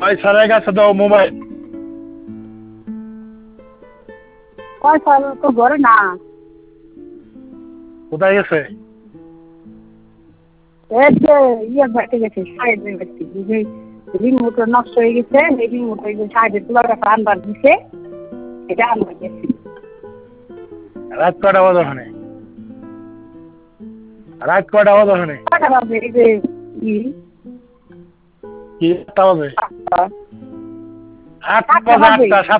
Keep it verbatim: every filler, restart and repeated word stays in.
ভাই স্যারের কাছে দাও মোবাইল। কয় স্যার তো ঘরে না। কোথায় গেছে? এই যে ইয়ে বাড়তে গেছে সাহেবের বাড়তে, যে রিমোট নষ্ট হয়ে গেছে, এই রিমোট ওই যে সাহেবের তুলার কাছে আনবার দিছে, এটা আনবার গেছি। রাত কটা বাজে ওখানে? রাত কটা বাজে ওখানে? কটা বাজে? এই যে ই কি আটটা বাজে? আটটা আট আটটা বাজে বাজে। আটটা সাত